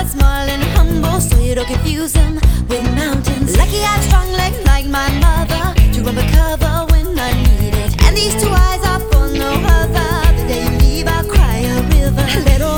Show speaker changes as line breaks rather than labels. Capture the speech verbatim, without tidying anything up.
not small and humble, so you don't confuse him with mountains. Lucky I have strong legs like my mother to run for cover when I need it. And these two eyes are for no other. The day you leave, I'll cry a river. Little